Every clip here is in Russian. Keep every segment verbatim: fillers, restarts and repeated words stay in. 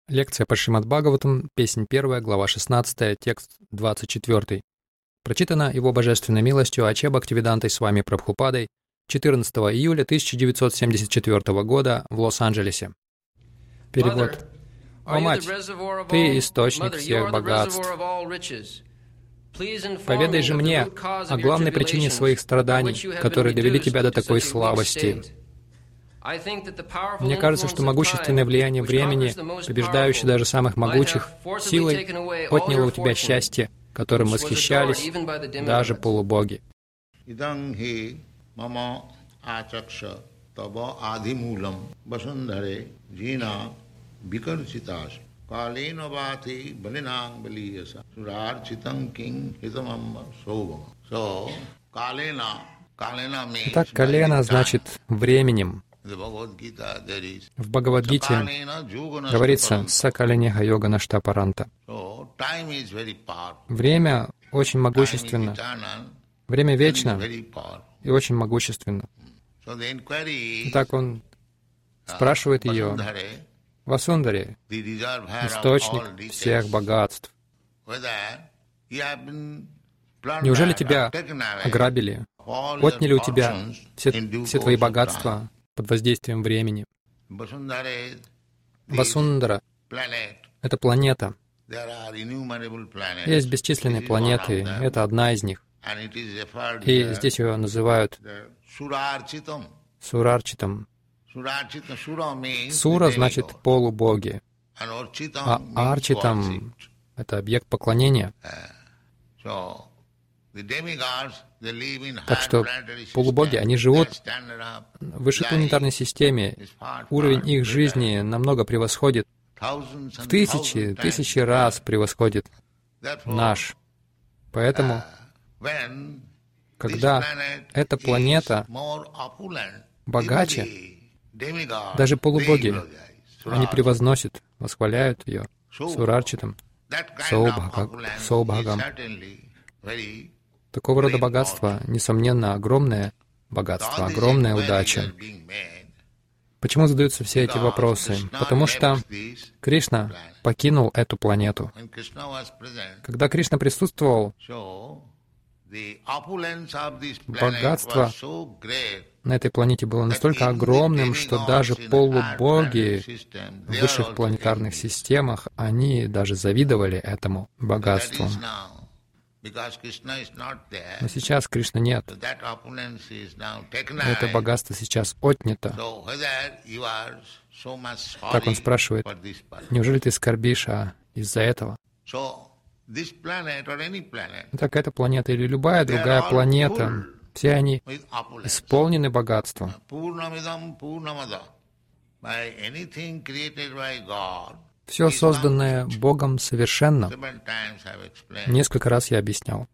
Лекция по Шримад Бхагаватам, песнь первая, глава шестнадцатая, текст двадцать четвёртый. Прочитано Его Божественной милостью Аче Бхактивидантой с вами Прабхупадой четырнадцатого июля тысяча девятьсот семьдесят четвёртого года в Лос-Анджелесе. Перевод. «О, Мать, Ты источник всех богатств. Поведай же мне о главной причине своих страданий, которые довели Тебя до такой слабости. Мне кажется, что могущественное влияние времени, побеждающее даже самых могучих, силой отняло у тебя счастье, которым восхищались даже полубоги. Итак, Калена значит временем. В Бхагавад-гите говорится «Сакаленеха йога наштапаранта». Время очень могущественно. Время вечно и очень могущественно. Итак, он спрашивает ее: «Васундаре, источник всех богатств, неужели тебя ограбили, отняли у тебя все, все твои богатства под воздействием времени?» Васундара — это планета. Есть бесчисленные планеты, это одна из них. И здесь ее называют Сурарчитом. Сура значит полубоги, а Арчитам — это объект поклонения. Так что полубоги, они живут в высшей планетарной системе. Уровень их жизни намного превосходит, в тысячи, тысячи раз превосходит наш. Поэтому, когда эта планета богаче, даже полубоги, они превозносят, восхваляют ее Сурарчитам, Саубхагам. Такого рода богатство, несомненно, огромное богатство, огромная удача. Почему задаются все эти вопросы? Потому что Кришна покинул эту планету. Когда Кришна присутствовал, богатство на этой планете было настолько огромным, что даже полубоги в высших планетарных системах, они даже завидовали этому богатству. Но сейчас Кришны нет. Это богатство сейчас отнято. Так он спрашивает: неужели ты скорбишь а из-за этого? Так эта планета или любая другая планета, все они исполнены богатством. Все созданное Богом совершенно. Несколько раз я объяснял.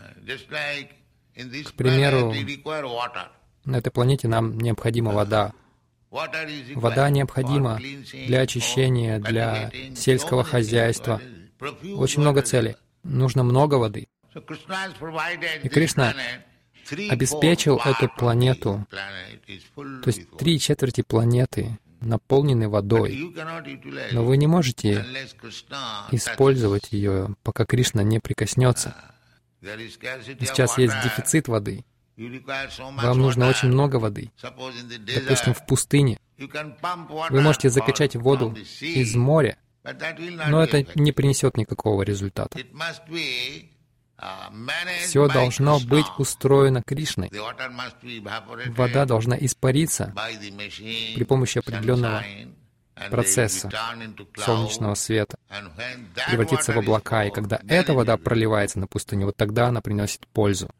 К примеру, на этой планете нам необходима вода. Вода необходима для очищения, для сельского хозяйства. Очень много целей. Нужно много воды. И Кришна обеспечил эту планету, то есть три четверти планеты наполнены водой, но вы не можете использовать ее, пока Кришна не прикоснется. Сейчас есть дефицит воды. Вам нужно очень много воды. Допустим, в пустыне. Вы можете закачать воду из моря, но это не принесет никакого результата. Все должно быть устроено Кришной. Вода должна испариться при помощи определенного процесса солнечного света, превратиться в облака. И когда эта вода проливается на пустыню, вот тогда она приносит пользу.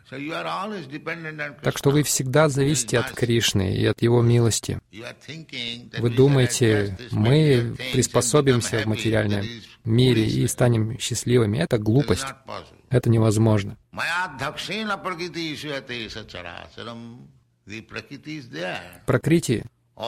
Так что вы всегда зависите от Кришны и от Его милости. Вы думаете, мы приспособимся в материальном мире и станем счастливыми. Это глупость. Это невозможно. Пракрити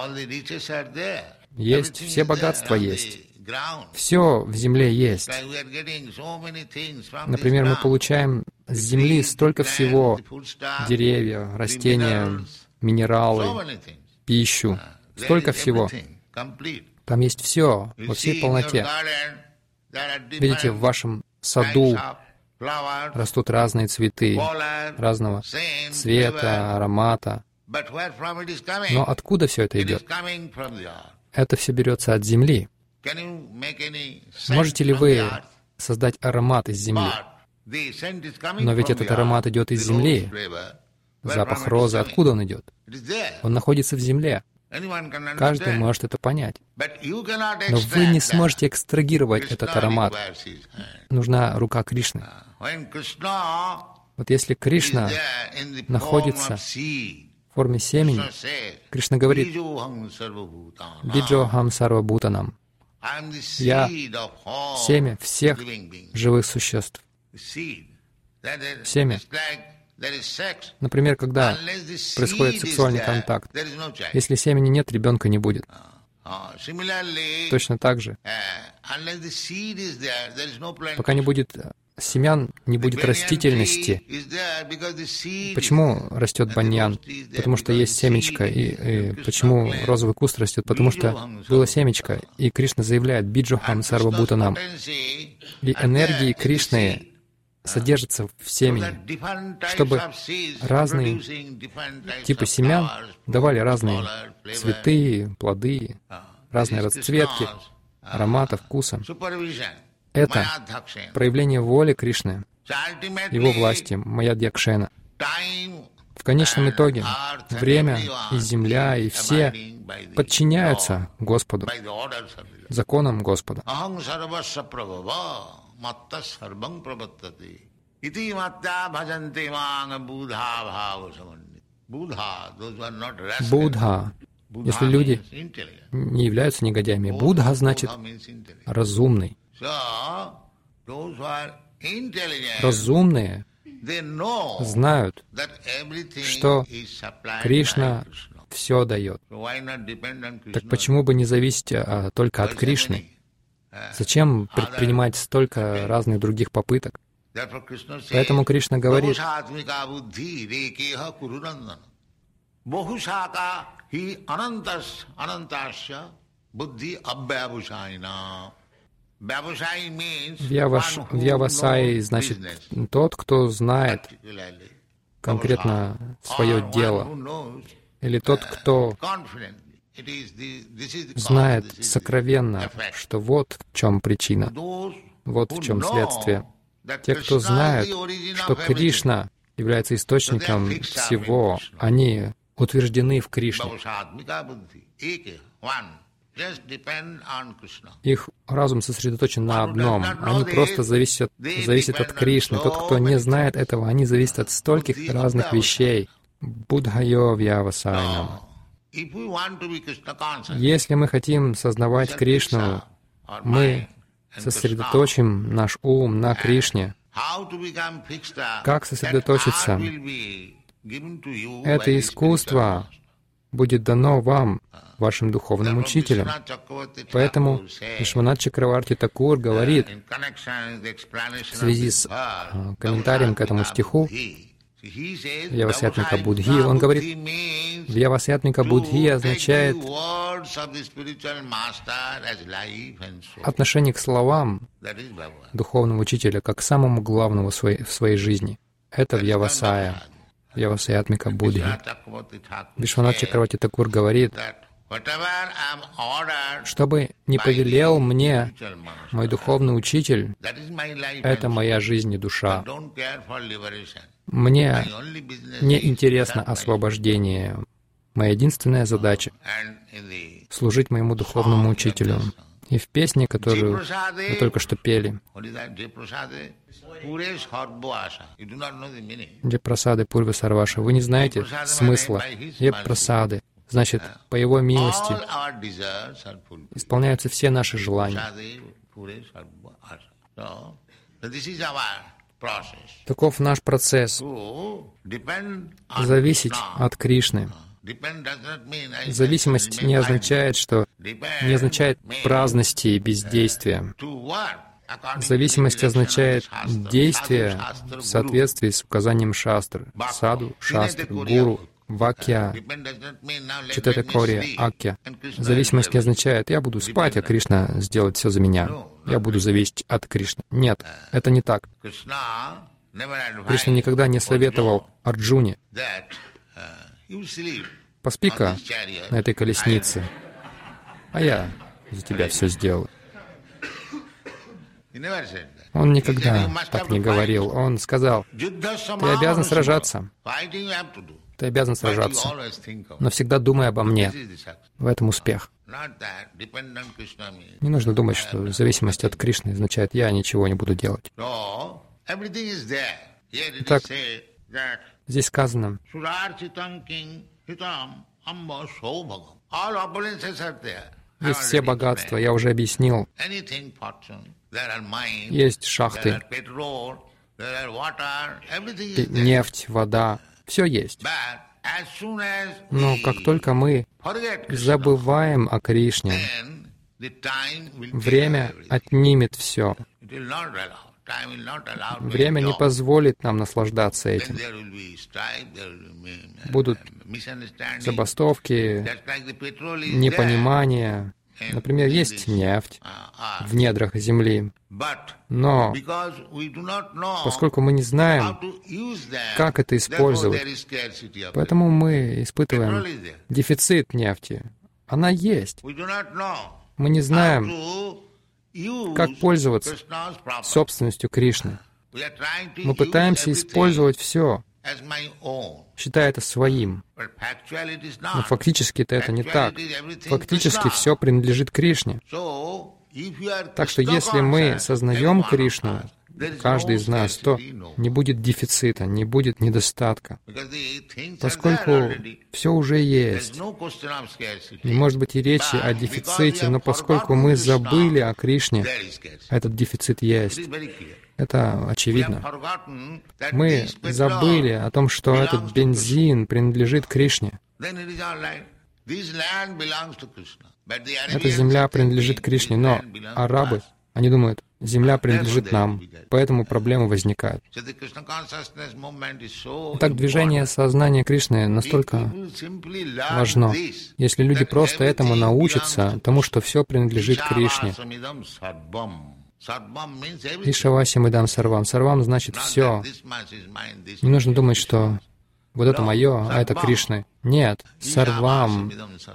есть, все богатства есть. Все в земле есть. Например, мы получаем с земли столько всего: деревья, растения, минералы, пищу, столько всего. Там есть все, во всей полноте. Видите, в вашем саду растут разные цветы, разного цвета, аромата. Но откуда все это идет? Это все берется от земли. Можете ли вы создать аромат из земли? Но ведь этот аромат идет из земли. Запах розы, откуда он идет? Он находится в земле. Каждый может это понять. Но вы не сможете экстрагировать этот аромат. Нужна рука Кришны. Вот если Кришна находится в форме семени, Кришна говорит: «Биджохам сарвабхутанам». Я семя всех живых существ. Семя. Например, когда происходит сексуальный контакт, если семени нет, ребенка не будет. Точно так же, пока не будет семян, не будет растительности. Почему растет баньян? Потому что есть семечко. И, и почему розовый куст растет? Потому что было семечко. И Кришна заявляет: «Биджохам сарвабхутанам». И энергии Кришны содержится в семени, чтобы разные типы семян давали разные цветы, плоды, разные расцветки, аромата, вкуса. Это проявление воли Кришны, Его власти, Майя-Дьякшена. В конечном итоге время и земля, и все подчиняются Господу, законам Господа. Будха. Если люди не являются негодяями, Будха значит разумный. Разумные знают, что Кришна все дает. Так почему бы не зависеть а, только от Кришны? Зачем предпринимать столько разных других попыток? Поэтому Кришна говорит: Вьявасай значит тот, кто знает конкретно свое дело, или тот, кто знает сокровенно, что вот в чем причина, вот в чем следствие. Те, кто знают, что Кришна является источником всего, они утверждены в Кришне. Их разум сосредоточен на одном. Они просто зависят, зависят от Кришны. Тот, кто не знает этого, они зависят от стольких разных вещей. Будхайо вьявасайнам. Если мы хотим сознавать Кришну, мы сосредоточим наш ум на Кришне. Как сосредоточиться? Это искусство будет дано вам, вашим духовным учителям. Поэтому Вишванат Чакраварти Такур говорит в связи с э, комментарием к этому стиху Вьявасятмика Будхи, он говорит: Вьявасятмика Будхи означает отношение к словам духовного учителя как к самому главному в своей, в своей жизни. Это Вьявасая, Вьявасятмика Будхи. Вишванат Чакраварти Такур говорит: что бы ни повелел мне мой духовный учитель, это моя жизнь и душа. Мне не интересно освобождение. Моя единственная задача — служить моему духовному учителю. И в песне, которую мы только что пели, Джепрасады Пурвы Сарваша, вы не знаете смысла Джепрасады. Значит, по Его милости исполняются все наши желания. Таков наш процесс. Зависеть от Кришны. Зависимость не означает, что не означает праздности и бездействия. Зависимость означает действие в соответствии с указанием шастры, саду, шастры, гуру, Вакья, Читата Кория, Акья. Зависимость не означает, я буду спать, а Кришна сделает все за меня. Я буду зависеть от Кришны. Нет, это не так. Кришна никогда не советовал Арджуне: поспи-ка на этой колеснице, а я за тебя все сделаю. Он никогда так не говорил. Он сказал: ты обязан сражаться. Ты обязан сражаться. Но всегда думай обо мне. В этом успех. Не нужно думать, что зависимость от Кришны означает, я ничего не буду делать. Итак, здесь сказано: есть все богатства, я уже объяснил. Есть шахты, нефть, вода, все есть. Но как только мы забываем о Кришне, время отнимет все. Время не позволит нам наслаждаться этим. Будут забастовки, непонимание. Например, есть нефть в недрах земли, но поскольку мы не знаем, как это использовать, поэтому мы испытываем дефицит нефти. Она есть. Мы не знаем, как пользоваться собственностью Кришны. Мы пытаемся использовать все, считая это своим. Но фактически-то это не так. Фактически все принадлежит Кришне. Так что если мы сознаем Кришну, каждый из нас, то не будет дефицита, не будет недостатка, поскольку все уже есть. Не может быть и речи о дефиците, но поскольку мы забыли о Кришне, этот дефицит есть. Это очевидно. Мы забыли о том, что этот бензин принадлежит Кришне. Эта земля принадлежит Кришне, но арабы, они думают, земля принадлежит нам, поэтому проблемы возникают. Итак, движение сознания Кришны настолько важно. Если люди просто этому научатся, тому, что все принадлежит Кришне. Ишавасим идам сарвам. Сарвам значит все. Не нужно думать, что вот это мое, а это Кришны. Нет, сарвам.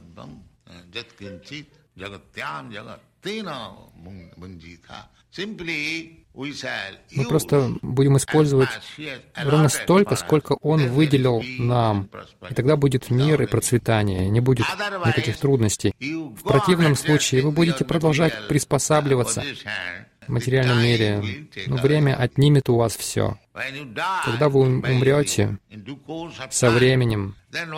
Мы просто будем использовать ровно столько, сколько Он выделил нам. И тогда будет мир и процветание, не будет никаких трудностей. В противном случае вы будете продолжать приспосабливаться в материальном мире, но время отнимет у вас все. Когда вы умрете со временем,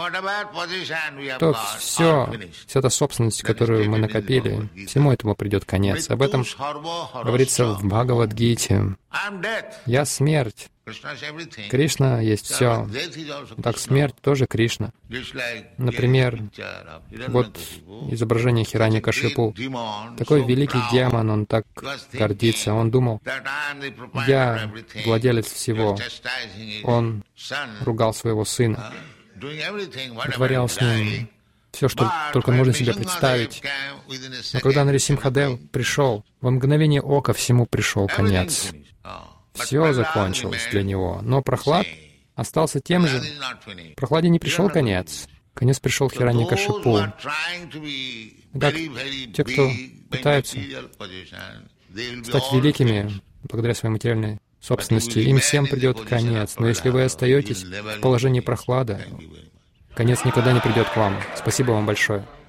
то все, вся эта собственность, которую мы накопили, всему этому придет конец. Об этом говорится в Бхагавад-гите. «Я смерть». Кришна есть все. Так смерть тоже Кришна. Например, вот изображение Хираньякашипу. Такой великий демон, он так гордится. Он думал, я владелец всего. Он ругал своего сына, вытворял с ним все, что только можно себе представить. Но когда Нарисимхадев пришел, во мгновение ока всему пришел конец. Все закончилось для него. Но Прохлад остался тем же. Прохладе не пришел конец. Конец пришел Хираньякашипу. Итак, те, кто пытаются стать великими благодаря своей материальной собственности, им всем придет конец. Но если вы остаетесь в положении Прохлада, конец никогда не придет к вам. Спасибо вам большое.